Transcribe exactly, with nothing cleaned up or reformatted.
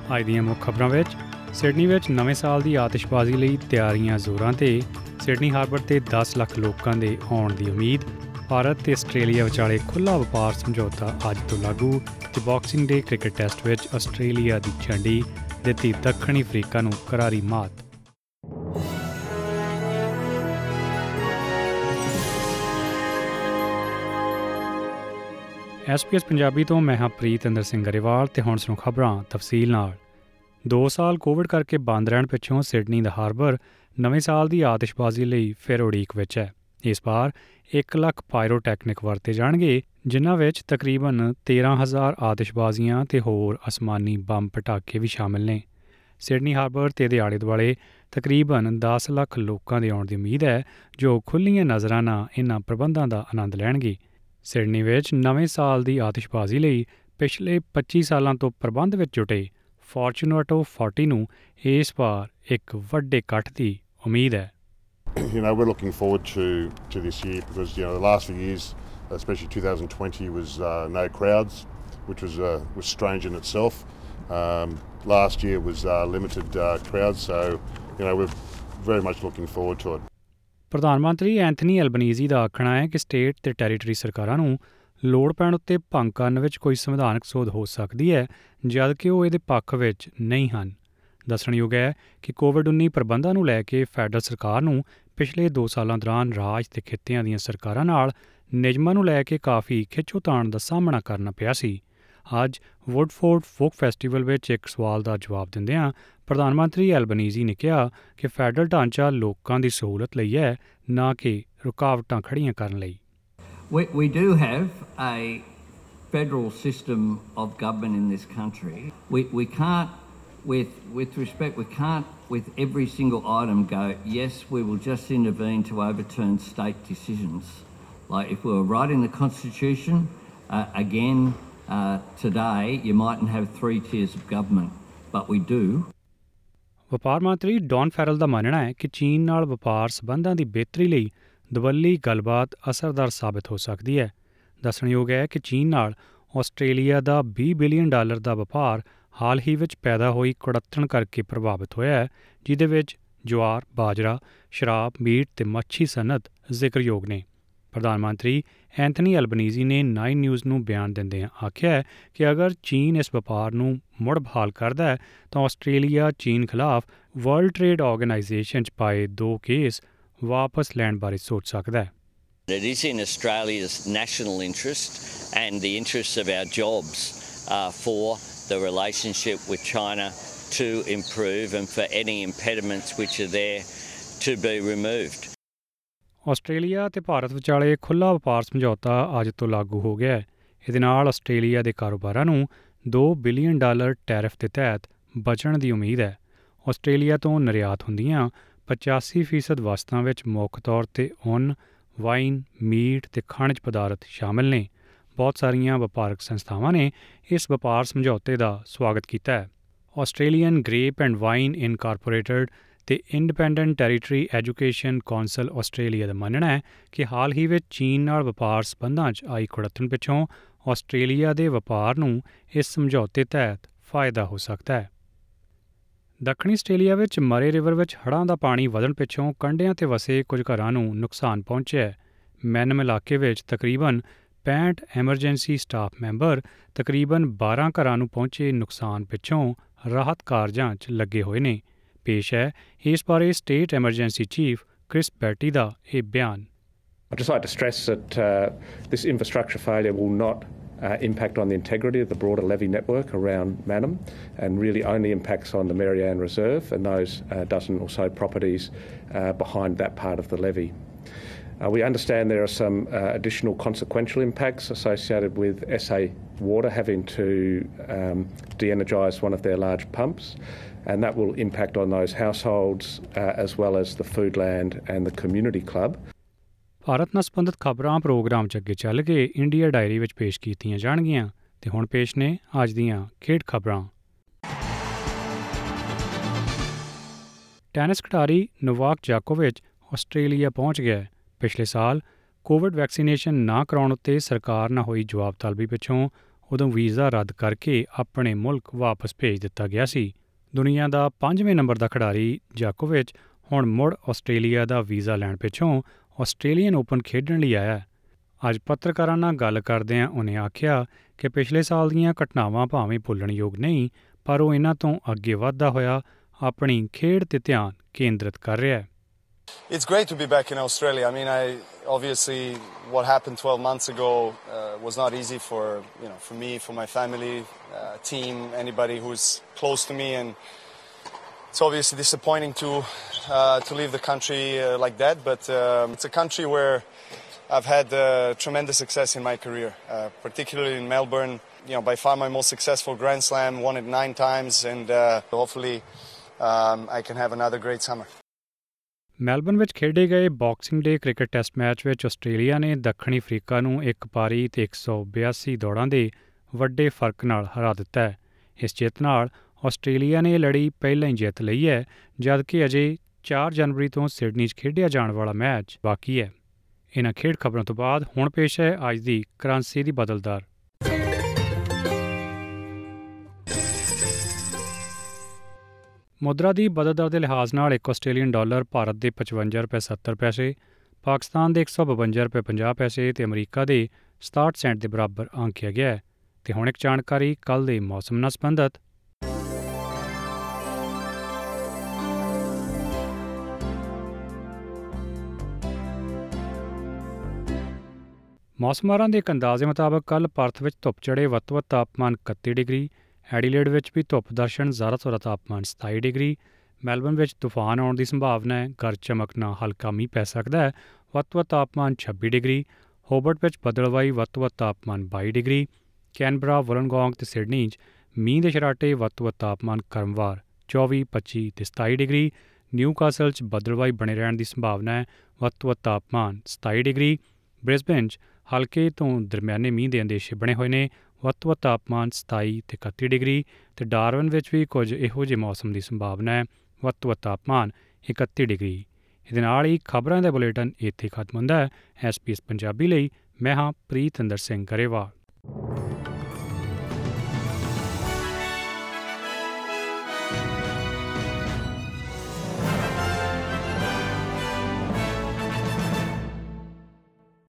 ਅੱਜ ਦੀਆਂ ਮੁੱਖ ਖਬਰਾਂ ਵਿੱਚ ਸਿਡਨੀ ਵਿੱਚ ਨਵੇਂ ਸਾਲ ਦੀ ਆਤਿਸ਼ਬਾਜ਼ੀ ਲਈ ਤਿਆਰੀਆਂ ਜ਼ੋਰਾਂ ਤੇ। ਸਿਡਨੀ ਹਾਰਬਰ ਤੇ ਦਸ ਲੱਖ ਲੋਕਾਂ ਦੇ ਆਉਣ ਦੀ ਉਮੀਦ। ਭਾਰਤ ਤੇ ਆਸਟ੍ਰੇਲੀਆ ਵਿਚਾਲੇ ਖੁੱਲ੍ਹਾ ਵਪਾਰ ਸਮਝੌਤਾ ਅੱਜ ਤੋਂ ਲਾਗੂ। ਤੇ ਬਾਕਸਿੰਗ ਡੇ ਕ੍ਰਿਕਟ ਟੈਸਟ ਵਿੱਚ ਆਸਟ੍ਰੇਲੀਆ ਦੀ ਝੰਡੀ ਦਿੱਤੀ ਦੱਖਣੀ ਅਫਰੀਕਾ ਨੂੰ ਕਰਾਰੀ ਮਾਤ। ਐਸ ਪੀ ਐਸ ਪੰਜਾਬੀ ਤੋਂ ਮੈਂ ਹਾਂ ਪ੍ਰੀਤਿੰਦਰ ਸਿੰਘ ਗਰੇਵਾਲ ਤੇ ਹੁਣ ਸੁਣੋ ਖਬਰਾਂ ਤਫਸੀਲ ਨਾਲ। ਦੋ ਸਾਲ ਕੋਵਿਡ ਕਰਕੇ ਬੰਦ ਰਹਿਣ ਪਿੱਛੋਂ ਸਿਡਨੀ ਦਾ ਹਾਰਬਰ ਨਵੇਂ ਸਾਲ ਦੀ ਆਤਿਸ਼ਬਾਜ਼ੀ ਲਈ ਫਿਰ ਉਡੀਕ ਵਿੱਚ ਹੈ। ਇਸ ਵਾਰ ਇੱਕ ਲੱਖ ਪਾਇਰੋਟੈਕਨਿਕ ਵਰਤੇ ਜਾਣਗੇ, ਜਿਨ੍ਹਾਂ ਵਿੱਚ ਤਕਰੀਬਨ ਤੇਰ੍ਹਾਂ ਹਜ਼ਾਰ ਆਤਿਸ਼ਬਾਜ਼ੀਆਂ ਤੇ ਹੋਰ ਅਸਮਾਨੀ ਬੰਬ ਪਟਾਕੇ ਵੀ ਸ਼ਾਮਿਲ ਨੇ। ਸਿਡਨੀ ਹਾਰਬਰ ਤੇ ਇਹਦੇ ਆਲੇ ਦੁਆਲੇ ਤਕਰੀਬਨ ਦਸ ਲੱਖ ਲੋਕਾਂ ਦੇ ਆਉਣ ਦੀ ਉਮੀਦ ਹੈ, ਜੋ ਖੁੱਲ੍ਹੀਆਂ ਨਜ਼ਰਾਂ ਨਾਲ ਇਹਨਾਂ ਪ੍ਰਬੰਧਾਂ ਦਾ ਆਨੰਦ ਲੈਣਗੇ। ਸਿਡਨੀ ਵਿੱਚ ਨਵੇਂ ਸਾਲ ਦੀ ਆਤਿਸ਼ਬਾਜ਼ੀ ਲਈ ਪਿਛਲੇ ਪੱਚੀ ਸਾਲਾਂ ਤੋਂ ਪ੍ਰਬੰਧ ਵਿੱਚ ਜੁਟੇ ਫੋਰਚੂਨੇਟੋ ਚਾਲੀ ਨੂੰ ਇਸ ਵਾਰ ਇੱਕ ਵੱਡੇ ਇਕੱਠ ਦੀ ਉਮੀਦ ਹੈ। You know, we're looking forward to to this year because, you know, the last few years, especially two thousand twenty, was uh, no crowds, which was uh, was strange in itself. Um, last year was uh, limited uh, crowds, so you know we're very much looking forward to it. ਪ੍ਰਧਾਨ ਮੰਤਰੀ Anthony Albanese ਦਾ ਆਖਣਾ ਹੈ ਕਿ state ਤੇ territory ਸਰਕਾਰਾਂ ਨੂੰ ਲੋੜ ਪੈਣ ਉੱਤੇ ਭੰਗ ਕਰਨ ਵਿੱਚ ਕੋਈ ਸੰਵਿਧਾਨਕ ਸੋਧ ਹੋ ਸਕਦੀ ਹੈ, ਜਦ ਕਿ ਉਹ ਇਹਦੇ ਪੱਖ ਵਿੱਚ ਨਹੀਂ ਹਨ। ਦੱਸਣਯੋਗ ਹੈ ਕਿ ਕੋਵਿਡ ਉੱਨੀ ਪ੍ਰਬੰਧਾਂ ਨੂੰ ਲੈ ਕੇ ਫੈਡਰਲ ਸਰਕਾਰ ਨੂੰ ਪਿਛਲੇ ਦੋ ਸਾਲਾਂ ਦੌਰਾਨ ਰਾਜ ਤੇ ਖਿੱਤਿਆਂ ਦੀਆਂ ਸਰਕਾਰਾਂ ਨਾਲ ਨਿਯਮਾਂ ਨੂੰ ਲੈ ਕੇ ਕਾਫੀ ਖਿੱਚੋਤਾਣ ਦਾ ਸਾਹਮਣਾ ਕਰਨਾ ਪਿਆ ਸੀ। ਅੱਜ ਵੁੱਡਫੋਰਡ ਫੋਕ ਫੈਸਟੀਵਲ ਵਿੱਚ ਇੱਕ ਸਵਾਲ ਦਾ ਜਵਾਬ ਦਿੰਦਿਆਂ ਪ੍ਰਧਾਨ ਮੰਤਰੀ ਐਲਬਨੀਜ਼ੀ ਨੇ ਕਿਹਾ ਕਿ ਫੈਡਰਲ ਢਾਂਚਾ ਲੋਕਾਂ ਦੀ ਸਹੂਲਤ ਲਈ ਹੈ, ਨਾ ਕਿ ਰੁਕਾਵਟਾਂ ਖੜ੍ਹੀਆਂ ਕਰਨ ਲਈ। We, we do have a federal system of government in this country. We, we can't, with, with respect, we can't with every single item go, yes, we will just intervene to overturn state decisions. Like if we were writing the Constitution, uh, again, uh, today you mightn't have three tiers of government, but we do. ਵਪਾਰ ਮੰਤਰੀ Don Farrell ਦਾ ਮੰਨਣਾ ਹੈ ਕਿ ਚੀਨ ਨਾਲ ਵਪਾਰ ਸਬੰਧਾਂ ਦੀ ਬਿਹਤਰੀ ਲਈ ਦਵੱਲੀ ਗੱਲਬਾਤ ਅਸਰਦਾਰ ਸਾਬਿਤ ਹੋ ਸਕਦੀ ਹੈ। ਦੱਸਣਯੋਗ ਹੈ ਕਿ ਚੀਨ ਨਾਲ ਆਸਟ੍ਰੇਲੀਆ ਦਾ ਵੀਹ ਬਿਲੀਅਨ ਡਾਲਰ ਦਾ ਵਪਾਰ ਹਾਲ ਹੀ ਵਿੱਚ ਪੈਦਾ ਹੋਈ ਕੁੜੱਤਣ ਕਰਕੇ ਪ੍ਰਭਾਵਿਤ ਹੋਇਆ ਹੈ, ਜਿਹਦੇ ਵਿੱਚ ਜਵਾਰ, ਬਾਜਰਾ, ਸ਼ਰਾਬ, ਮੀਟ ਤੇ ਮੱਛੀ ਸਨਅਤ ਜ਼ਿਕਰਯੋਗ ਨੇ। ਪ੍ਰਧਾਨ ਮੰਤਰੀ ਐਂਥਨੀ ਐਲਬਨੀਜ਼ੀ ਨੇ ਨਾਈਨ ਨਿਊਜ਼ ਨੂੰ ਬਿਆਨ ਦਿੰਦਿਆਂ ਆਖਿਆ ਹੈ ਕਿ ਅਗਰ ਚੀਨ ਇਸ ਵਪਾਰ ਨੂੰ ਮੁੜ ਬਹਾਲ ਕਰਦਾ ਹੈ ਤਾਂ ਆਸਟ੍ਰੇਲੀਆ ਚੀਨ ਖਿਲਾਫ ਵਰਲਡ ਟ੍ਰੇਡ ਆਰਗੇਨਾਈਜੇਸ਼ਨ 'ਚ ਪਾਏ ਦੋ ਕੇਸ ਵਾਪਸ ਲੈਣ ਬਾਰੇ ਸੋਚ ਸਕਦਾ ਹੈ। It is in Australia's national interest and the interests of our jobs uh, for the relationship with China to improve and for any impediments which are there to be removed. Australia ਤੇ ਭਾਰਤ ਵਿਚਾਲੇ ਖੁੱਲ੍ਹਾ ਵਪਾਰ ਸਮਝੌਤਾ ਅੱਜ ਤੋਂ ਲਾਗੂ ਹੋ ਗਿਆ ਹੈ। ਇਹਦੇ ਨਾਲ ਆਸਟ੍ਰੇਲੀਆ ਦੇ ਕਾਰੋਬਾਰਾਂ ਨੂੰ ਦੋ ਬਿਲੀਅਨ ਡਾਲਰ ਟੈਰਿਫ ਦੇ ਤਹਿਤ ਬਚਣ ਦੀ ਉਮੀਦ ਹੈ। ਆਸਟ੍ਰੇਲੀਆ ਤੋਂ ਨਿਰਯਾਤ ਹੁੰਦੀਆਂ ਪਚਾਸੀ ਫੀਸਦ ਵਸਤਾਂ ਵਿੱਚ ਮੁੱਖ ਤੌਰ 'ਤੇ ਉੱਨ, ਵਾਈਨ, ਮੀਟ ਤੇ ਖਣਿਜ ਪਦਾਰਥ ਸ਼ਾਮਿਲ ਨੇ। ਬਹੁਤ ਸਾਰੀਆਂ ਵਪਾਰਕ ਸੰਸਥਾਵਾਂ ਨੇ ਇਸ ਵਪਾਰ ਸਮਝੌਤੇ ਦਾ ਸਵਾਗਤ ਕੀਤਾ ਹੈ। Australian grape and wine incorporated ਤੇ independent territory education council Australia ਦਾ ਮੰਨਣਾ ਹੈ ਕਿ ਹਾਲ ਹੀ ਵਿੱਚ ਚੀਨ ਨਾਲ ਵਪਾਰ ਸਬੰਧਾਂ 'ਚ ਆਈ ਕੁੜੱਤਣ ਪਿੱਛੋਂ ਆਸਟ੍ਰੇਲੀਆ ਦੇ ਵਪਾਰ ਨੂੰ ਇਸ ਸਮਝੌਤੇ ਤਹਿਤ ਫਾਇਦਾ ਹੋ ਸਕਦਾ ਹੈ। ਦੱਖਣੀ ਆਸਟ੍ਰੇਲੀਆ ਵਿੱਚ ਮਰੇ ਰਿਵਰ ਵਿੱਚ ਹੜ੍ਹਾਂ ਦਾ ਪਾਣੀ ਵਧਣ ਪਿੱਛੋਂ ਕੰਢਿਆਂ 'ਤੇ ਵਸੇ ਕੁਝ ਘਰਾਂ ਨੂੰ ਨੁਕਸਾਨ ਪਹੁੰਚਿਆ ਹੈ। ਮੈਨਮ ਇਲਾਕੇ ਵਿੱਚ ਤਕਰੀਬਨ ਪੈਂਹਠ ਐਮਰਜੈਂਸੀ ਸਟਾਫ ਮੈਂਬਰ ਤਕਰੀਬਨ ਬਾਰ੍ਹਾਂ ਘਰਾਂ ਨੂੰ ਪਹੁੰਚੇ ਨੁਕਸਾਨ ਪਿੱਛੋਂ ਰਾਹਤ ਕਾਰਜਾਂ 'ਚ ਲੱਗੇ ਹੋਏ ਨੇ। ਪੇਸ਼ ਹੈ ਇਸ ਬਾਰੇ state emergency chief Chris Betty ਦਾ ਇਹ ਬਿਆਨ। I'd just like to stress that uh, this infrastructure failure will not uh, impact on the integrity of the broader levee network around Mannum and really only impacts on the Marianne Reserve and those uh, dozen or so properties uh, behind that part of the levee. Uh, we understand there are some uh, additional consequential impacts associated with S A Water having to um, de-energise one of their large pumps, and that will impact on those households uh, as well as the Foodland and the Community Club. Bharat ਨਾਲ ਸੰਬੰਧਿਤ ਖਬਰਾਂ programme 'ਚ ਅੱਗੇ ਚੱਲ ਕੇ India diary ਵਿੱਚ ਪੇਸ਼ ਕੀਤੀਆਂ ਜਾਣਗੀਆਂ ਤੇ ਹੁਣ ਪੇਸ਼ ਨੇ ਅੱਜ ਦੀਆਂ ਖੇਡ ਖਬਰਾਂ। ਟੈਨਿਸ ਖਿਡਾਰੀ ਨੋਵਾਕ ਜੋਕੋਵਿਚ ਆਸਟ੍ਰੇਲੀਆ ਪਹੁੰਚ ਗਿਆ। ਪਿਛਲੇ ਸਾਲ ਕੋਵਿਡ ਵੈਕਸੀਨੇਸ਼ਨ ਨਾ ਕਰਾਉਣ ਉੱਤੇ ਸਰਕਾਰ ਨਾਲ ਹੋਈ ਜਵਾਬ ਤਲਬੀ ਪਿੱਛੋਂ ਉਦੋਂ ਵੀਜ਼ਾ ਰੱਦ ਕਰਕੇ ਆਪਣੇ ਮੁਲਕ ਵਾਪਸ ਭੇਜ ਦਿੱਤਾ ਗਿਆ ਸੀ। ਦੁਨੀਆ ਦਾ ਪੰਜਵੇਂ ਨੰਬਰ ਦਾ ਖਿਡਾਰੀ ਜਾਕੋਵਿਚ ਹੁਣ ਮੁੜ ਆਸਟ੍ਰੇਲੀਆ ਦਾ ਵੀਜ਼ਾ ਲੈਣ ਪਿੱਛੋਂ ਆਸਟ੍ਰੇਲੀਅਨ ਓਪਨ ਖੇਡਣ ਲਈ ਆਇਆ। ਅੱਜ ਪੱਤਰਕਾਰਾਂ ਨਾਲ ਗੱਲ ਕਰਦਿਆਂ ਉਹਨੇ ਆਖਿਆ ਕਿ ਪਿਛਲੇ ਸਾਲ ਦੀਆਂ ਘਟਨਾਵਾਂ ਭਾਵੇਂ ਭੁੱਲਣਯੋਗ ਨਹੀਂ, ਪਰ ਉਹ ਇਹਨਾਂ ਤੋਂ ਅੱਗੇ ਵੱਧਦਾ ਹੋਇਆ ਆਪਣੀ ਖੇਡ 'ਤੇ ਧਿਆਨ ਕੇਂਦਰਿਤ ਕਰ ਰਿਹਾ ਹੈ। It's great to be back in Australia. I mean, I obviously what happened twelve months ago uh, was not easy for you know for me, for my family, uh, team, anybody who's close to me, and it's obviously disappointing to uh, to leave the country uh, like that. But um, it's a country where I've had uh, tremendous success in my career, uh, particularly in Melbourne. You know, by far my most successful Grand Slam, won it nine times, and uh, hopefully um, I can have another great summer. Melbourne ਵਿੱਚ ਖੇਡੇ ਗਏ Boxing Day cricket test match ਵਿੱਚ Australia ਨੇ ਦੱਖਣੀ Africa ਨੂੰ ਇੱਕ ਪਾਰੀ ਤੇ ਇੱਕ ਸੌ ਬਿਆਸੀ ਦੌੜਾਂ ਦੇ ਵੱਡੇ ਫਰਕ ਨਾਲ ਹਰਾ ਦਿੱਤਾ ਹੈ। ਇਸ ਜਿੱਤ ਨਾਲ ਆਸਟ੍ਰੇਲੀਆ ਨੇ ਲੜੀ ਪਹਿਲਾਂ ਹੀ ਜਿੱਤ ਲਈ ਹੈ, ਜਦਕਿ ਅਜੇ ਚਾਰ ਜਨਵਰੀ ਤੋਂ ਸਿਡਨੀ 'ਚ ਖੇਡਿਆ ਜਾਣ ਵਾਲਾ ਮੈਚ ਬਾਕੀ ਹੈ। ਇਹਨਾਂ ਖੇਡ ਖਬਰਾਂ ਤੋਂ ਬਾਅਦ ਹੁਣ ਪੇਸ਼ ਹੈ ਅੱਜ ਦੀ ਕਰੰਸੀ ਦੀ ਬਦਲਦਾਰ। ਮੁਦਰਾ ਦੀ ਬਦਲ ਦਰ ਦੇ ਲਿਹਾਜ਼ ਨਾਲ ਇੱਕ ਆਸਟ੍ਰੇਲੀਅਨ ਡਾਲਰ ਭਾਰਤ ਦੇ ਪਚਵੰਜਾ ਰੁਪਏ ਸੱਤਰ ਪੈਸੇ, ਪਾਕਿਸਤਾਨ ਦੇ ਇੱਕ ਸੌ ਬਵੰਜਾ ਰੁਪਏ ਪੰਜਾਹ ਪੈਸੇ ਅਤੇ ਅਮਰੀਕਾ ਦੇ ਸਤਾਹਠ ਸੈਂਟ ਦੇ ਬਰਾਬਰ ਆਂਕਿਆ ਗਿਆ ਹੈ। ਅਤੇ ਹੁਣ ਇੱਕ ਜਾਣਕਾਰੀ ਕੱਲ੍ਹ ਦੇ ਮੌਸਮ ਨਾਲ ਸੰਬੰਧਿਤ। ਮੌਸਮਾਰਾਂ ਦੇ ਇੱਕ ਅੰਦਾਜ਼ੇ ਮੁਤਾਬਕ ਕੱਲ੍ਹ ਪਰਥ ਵਿੱਚ ਧੁੱਪ ਚੜ੍ਹੇ ਵੱਧ ਤੋਂ ਵੱਧ ਤਾਪਮਾਨ ਇਕੱਤੀ ਡਿਗਰੀ, ਐਡੀਲੇਡ ਵਿੱਚ ਵੀ ਧੁੱਪ ਦਰਸ਼ਨ ਜ਼ਿਆਦਾ ਤੋਂ ਜ਼ਿਆਦਾ ਤਾਪਮਾਨ ਸਤਾਈ ਡਿਗਰੀ, ਮੈਲਬਨ ਵਿੱਚ ਤੂਫਾਨ ਆਉਣ ਦੀ ਸੰਭਾਵਨਾ ਹੈ, ਗਰਜ ਚਮਕ ਨਾਲ ਹਲਕਾ ਮੀਂਹ ਪੈ ਸਕਦਾ ਹੈ, ਵੱਧ ਤੋਂ ਵੱਧ ਤਾਪਮਾਨ ਛੱਬੀ ਡਿਗਰੀ, ਹੋਬਰਟ ਵਿੱਚ ਬੱਦਲਵਾਈ, ਵੱਧ ਤੋਂ ਵੱਧ ਤਾਪਮਾਨ ਬਾਈ ਡਿਗਰੀ, ਕੈਨਬਰਾ, ਵੁਲਨਗੋਂਗ ਅਤੇ ਸਿਡਨੀ 'ਚ ਮੀਂਹ ਦੇ ਛਰਾਟੇ, ਵੱਧ ਤੋਂ ਵੱਧ ਤਾਪਮਾਨ ਕ੍ਰਮਵਾਰ ਚੌਵੀ, ਪੱਚੀ ਅਤੇ ਸਤਾਈ ਡਿਗਰੀ, ਨਿਊਕਾਸਲ 'ਚ ਬੱਦਲਵਾਈ ਬਣੇ ਰਹਿਣ ਦੀ ਸੰਭਾਵਨਾ ਹੈ, ਵੱਧ ਤੋਂ ਵੱਧ ਤਾਪਮਾਨ ਸਤਾਈ ਡਿਗਰੀ, ਬ੍ਰਿਸਬੇਨ 'ਚ ਹਲਕੇ ਤੋਂ ਦਰਮਿਆਨੇ ਮੀਂਹ ਦੇ ਅੰਦੇਸ਼ੇ ਬਣੇ ਹੋਏ ਨੇ, ਵੱਧ ਤੋਂ ਵੱਧ ਤਾਪਮਾਨ ਸਤਾਈ ਅਤੇ ਇਕੱਤੀ ਡਿਗਰੀ, ਅਤੇ ਡਾਰਵਨ ਵਿੱਚ ਵੀ ਕੁਝ ਇਹੋ ਜਿਹੇ ਮੌਸਮ ਦੀ ਸੰਭਾਵਨਾ ਹੈ, ਵੱਧ ਤੋਂ ਵੱਧ ਤਾਪਮਾਨ ਇਕੱਤੀ ਡਿਗਰੀ। ਇਹਦੇ ਨਾਲ ਹੀ ਖਬਰਾਂ ਦਾ ਬੁਲੇਟਿਨ ਇੱਥੇ ਖਤਮ ਹੁੰਦਾ ਹੈ। ਐਸ ਪੀ ਐਸ ਪੰਜਾਬੀ ਲਈ ਮੈਂ ਹਾਂ ਪ੍ਰੀਤਿੰਦਰ ਸਿੰਘ ਗਰੇਵਾਲ।